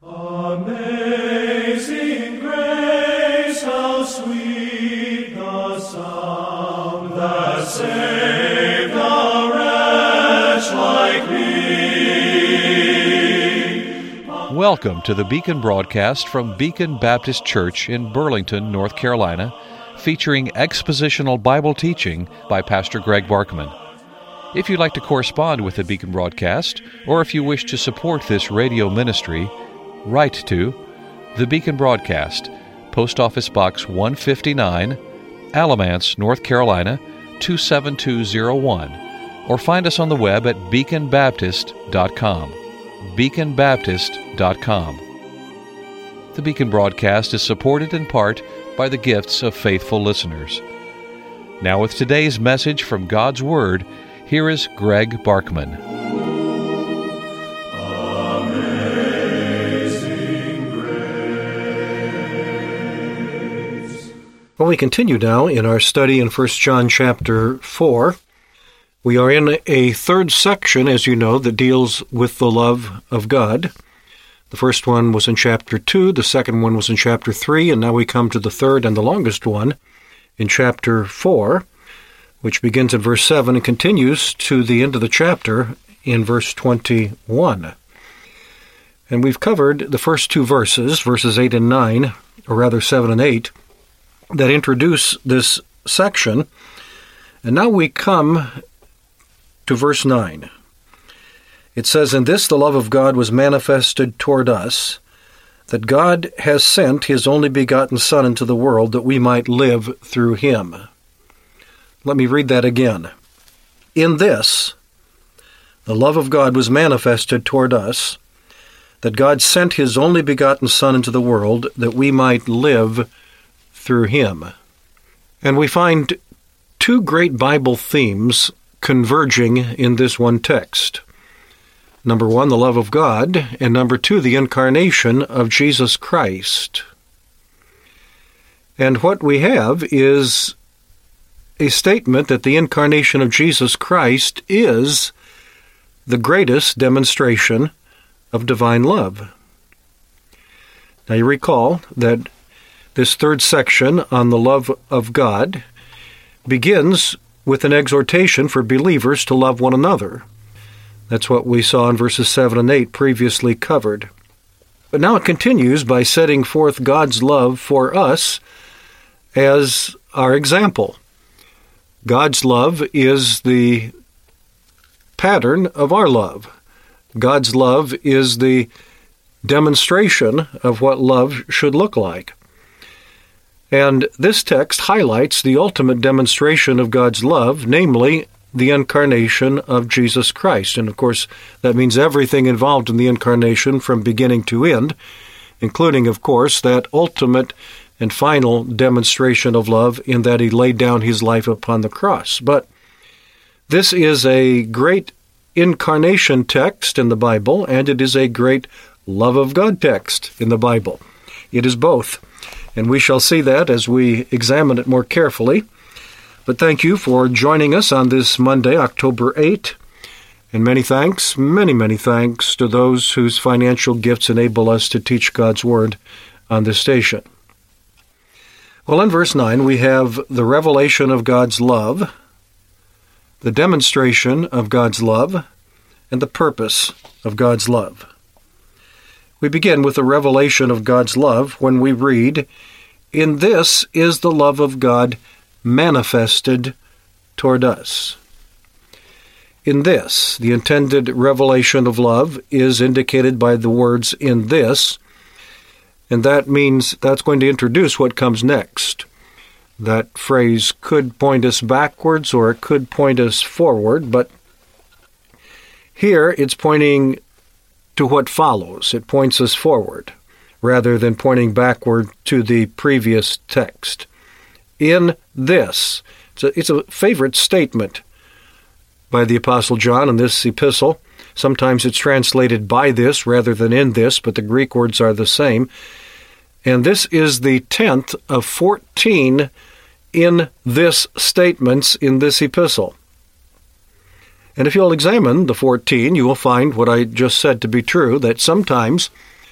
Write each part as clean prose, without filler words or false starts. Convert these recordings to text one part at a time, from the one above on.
Amazing grace, how sweet the sound that saved a wretch like me. Welcome to the Beacon broadcast from Beacon Baptist Church in Burlington, North Carolina, featuring expositional Bible teaching by Pastor Greg Barkman. If you'd like to correspond with the Beacon broadcast, or if you wish to support this radio ministry, write to The Beacon Broadcast, Post Office Box 159, Alamance, North Carolina, 27201, or find us on the web at beaconbaptist.com. beaconbaptist.com. The Beacon Broadcast is supported in part by the gifts of faithful listeners. Now with today's message from God's Word, here is Greg Barkman. Well, we continue now in our study in 1 John chapter 4. We are in a third section, as you know, that deals with the love of God. The first one was in chapter 2, the second one was in chapter 3, and now we come to the third and the longest one in chapter 4, which begins at verse 7 and continues to the end of the chapter in verse 21. And we've covered the first two verses, verses 8 and 9, or rather 7 and 8, that introduce this section. And now we come to verse 9. It says, "In this the love of God was manifested toward us, that God has sent His only begotten Son into the world, that we might live through Him." Let me read that again. "In this the love of God was manifested toward us, that God sent His only begotten Son into the world, that we might live through Him." And we find two great Bible themes converging in this one text. Number one, the love of God, and number two, the incarnation of Jesus Christ. And what we have is a statement that the incarnation of Jesus Christ is the greatest demonstration of divine love. Now you recall that this third section on the love of God begins with an exhortation for believers to love one another. That's what we saw in verses 7 and 8 previously covered. But now it continues by setting forth God's love for us as our example. God's love is the pattern of our love. God's love is the demonstration of what love should look like. And this text highlights the ultimate demonstration of God's love, namely the incarnation of Jesus Christ. And of course, that means everything involved in the incarnation from beginning to end, including, of course, that ultimate and final demonstration of love in that He laid down His life upon the cross. But this is a great incarnation text in the Bible, and it is a great love of God text in the Bible. It is both. And we shall see that as we examine it more carefully. But thank you for joining us on this Monday, October 8. And many thanks, many thanks to those whose financial gifts enable us to teach God's Word on this station. Well, in verse 9, we have the revelation of God's love, the demonstration of God's love, and the purpose of God's love. We begin with the revelation of God's love when we read, "In this is the love of God manifested toward us." In this, the intended revelation of love is indicated by the words "in this," and that means that's going to introduce what comes next. That phrase could point us backwards or it could point us forward, but here it's pointing to what follows. It points us forward, rather than pointing backward to the previous text. In this. It's a favorite statement by the Apostle John in this epistle. Sometimes it's translated by this rather than in this, but the Greek words are the same. And this is the 10th of 14 in this statements in this epistle. And if you'll examine the 14, you will find what I just said to be true, that sometimes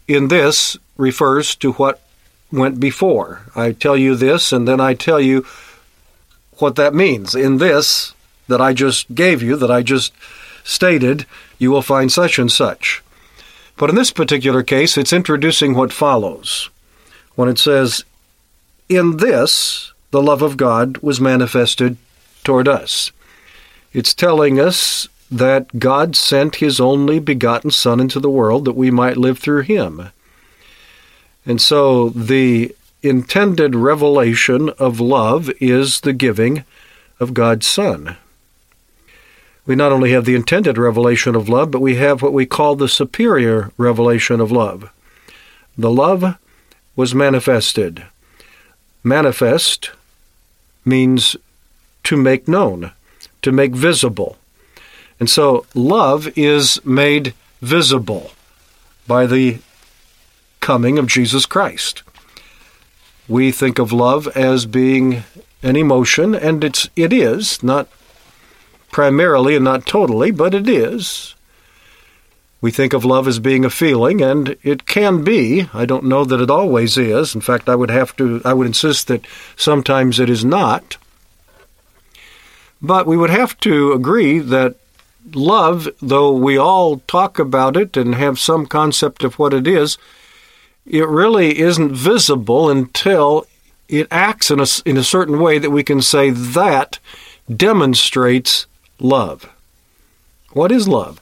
in this refers to what went before. I tell you this, and then I tell you what that means. In this that I just gave you, that I just stated, you will find such and such. But in this particular case, it's introducing what follows. When it says, in this, the love of God was manifested toward us. It's telling us that God sent His only begotten Son into the world that we might live through Him. And so the intended revelation of love is the giving of God's Son. We not only have the intended revelation of love, but we have what we call the superior revelation of love. The love was manifested. Manifest means to make known, to make visible. And so love is made visible by the coming of Jesus Christ. We think of love as being an emotion, and it is, not primarily and not totally, but it is. We think of love as being a feeling, and it can be. I don't know that it always is. In fact, I would insist that sometimes it is not. But we would have to agree that love, though we all talk about it and have some concept of what it is, it really isn't visible until it acts in a certain way that we can say that demonstrates love. What is love?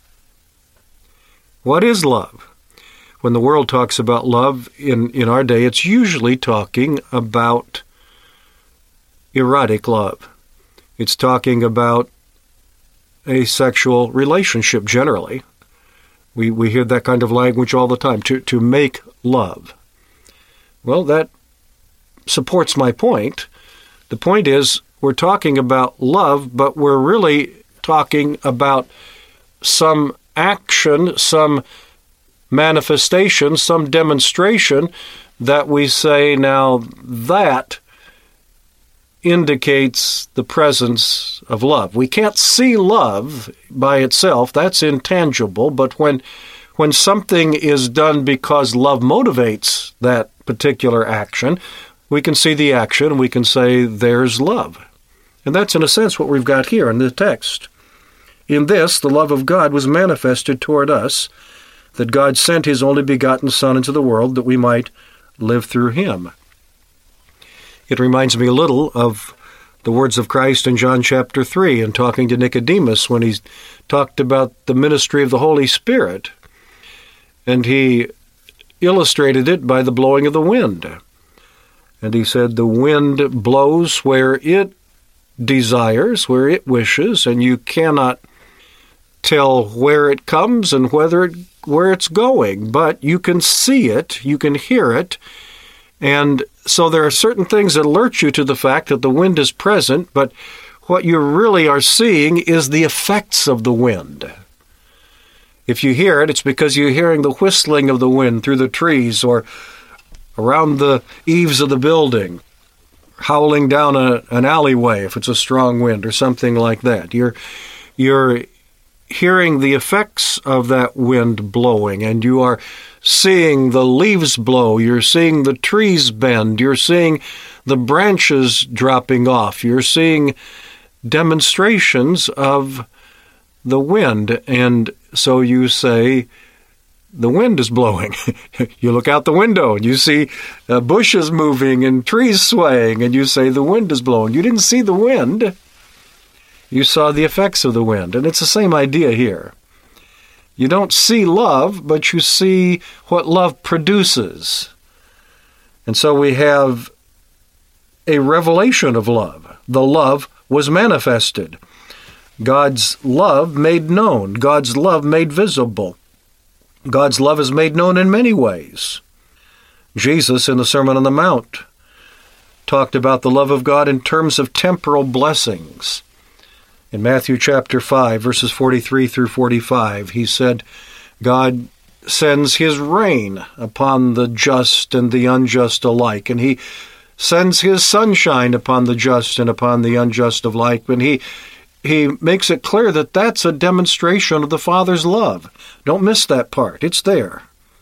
What is love? When the world talks about love in our day, it's usually talking about erotic love. It's talking about a sexual relationship generally. We hear that kind of language all the time, to make love. Well, that supports my point. The point is, we're talking about love, but we're really talking about some action, some manifestation, some demonstration that we say, now that indicates the presence of love. We can't see love by itself. That's intangible. But when something is done because love motivates that particular action, we can see the action and we can say there's love. And that's in a sense what we've got here in the text. In this, the love of God was manifested toward us, that God sent His only begotten Son into the world that we might live through Him. It reminds me a little of the words of Christ in John chapter 3 in talking to Nicodemus when He talked about the ministry of the Holy Spirit. And He illustrated it by the blowing of the wind. And He said, the wind blows where it desires, where it wishes, and you cannot tell where it comes and where it's going, but you can see it, you can hear it, and so there are certain things that alert you to the fact that the wind is present, but what you really are seeing is the effects of the wind. If you hear it, it's because you're hearing the whistling of the wind through the trees or around the eaves of the building, howling down an alleyway if it's a strong wind or something like that. You're hearing the effects of that wind blowing, and you are seeing the leaves blow, you're seeing the trees bend, you're seeing the branches dropping off, you're seeing demonstrations of the wind, and so you say, the wind is blowing. You look out the window and you see bushes moving and trees swaying, and you say, the wind is blowing. You didn't see the wind. You saw the effects of the wind, and it's the same idea here. You don't see love, but you see what love produces. And so we have a revelation of love. The love was manifested. God's love made known. God's love made visible. God's love is made known in many ways. Jesus, in the Sermon on the Mount, talked about the love of God in terms of temporal blessings. In Matthew chapter 5, verses 43 through 45, he said, God sends His rain upon the just and the unjust alike, and He sends His sunshine upon the just and upon the unjust alike, and He makes it clear that that's a demonstration of the Father's love. Don't miss that part. It's there.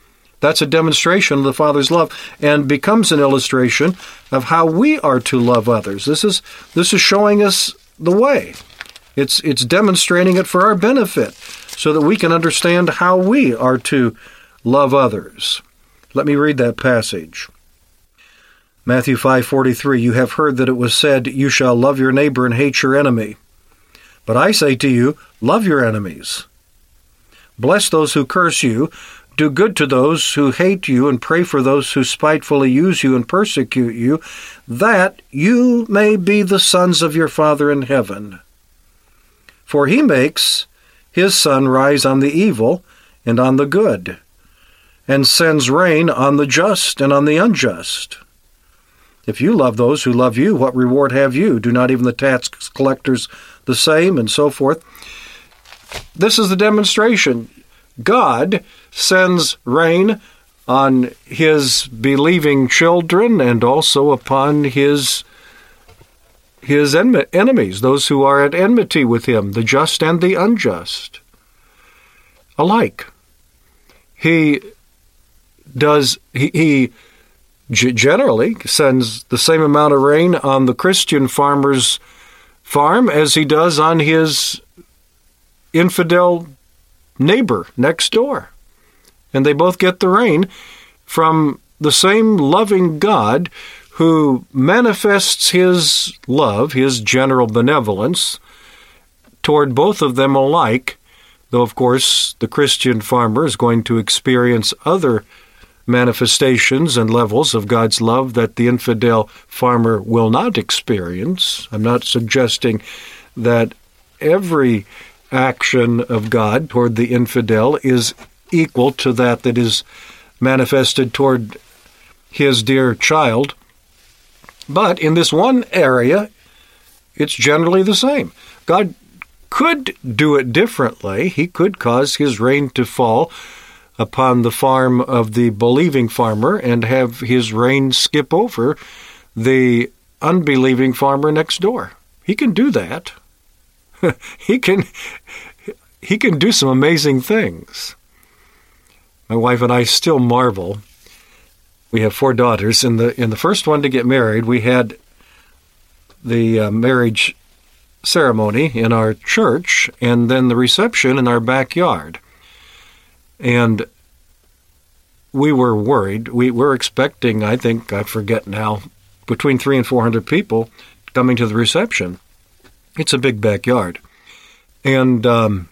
That's a demonstration of the Father's love and becomes an illustration of how we are to love others. This is showing us the way. It's demonstrating it for our benefit so that we can understand how we are to love others. Let me read that passage. Matthew 5:43, "You have heard that it was said, 'You shall love your neighbor and hate your enemy.' But I say to you, love your enemies. Bless those who curse you. Do good to those who hate you, and pray for those who spitefully use you and persecute you, that you may be the sons of your Father in heaven. For he makes his sun rise on the evil and on the good, and sends rain on the just and on the unjust. If you love those who love you, what reward have you? Do not even the tax collectors the same?" And so forth. This is the demonstration. God sends rain on his believing children and also upon his enemies, those who are at enmity with him, the just and the unjust, alike. He generally sends the same amount of rain on the Christian farmer's farm as he does on his infidel neighbor next door. And they both get the rain from the same loving God who manifests his love, his general benevolence, toward both of them alike, though, of course, the Christian farmer is going to experience other manifestations and levels of God's love that the infidel farmer will not experience. I'm not suggesting that every action of God toward the infidel is equal to that is manifested toward his dear child. But in this one area, it's generally the same. God could do it differently. He could cause his rain to fall upon the farm of the believing farmer and have his rain skip over the unbelieving farmer next door. He can do that. He can do some amazing things. My wife and I still marvel. We have 4 daughters. In the first one to get married, we had the marriage ceremony in our church and then the reception in our backyard. And we were worried. We were expecting, I forget now, between 300 and 400 people coming to the reception. It's a big backyard. And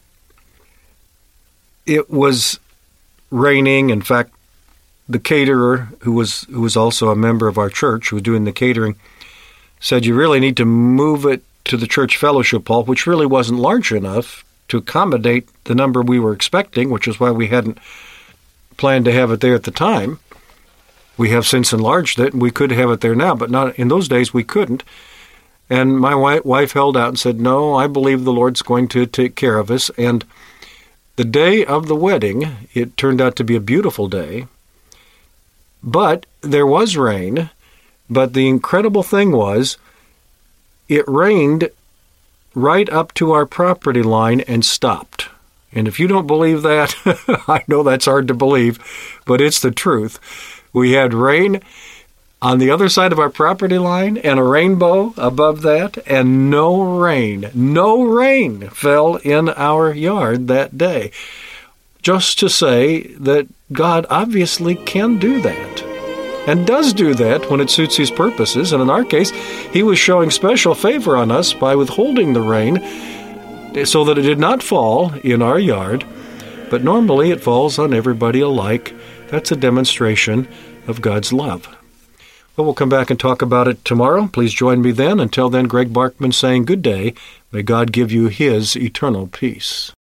it was raining. In fact, the caterer, who was also a member of our church, who was doing the catering, said, "You really need to move it to the church fellowship hall," which really wasn't large enough to accommodate the number we were expecting, which is why we hadn't planned to have it there at the time. We have since enlarged it, and we could have it there now, but not in those days we couldn't. And my wife held out and said, "No, I believe the Lord's going to take care of us." And the day of the wedding, it turned out to be a beautiful day, but there was rain. But the incredible thing was, it rained right up to our property line and stopped. And if you don't believe that, I know that's hard to believe, but it's the truth. We had rain on the other side of our property line and a rainbow above that, and no rain fell in our yard that day. Just to say that God obviously can do that, and does do that when it suits his purposes. And in our case, he was showing special favor on us by withholding the rain so that it did not fall in our yard, but normally it falls on everybody alike. That's a demonstration of God's love. Well, we'll come back and talk about it tomorrow. Please join me then. Until then, Greg Barkman saying good day. May God give you his eternal peace.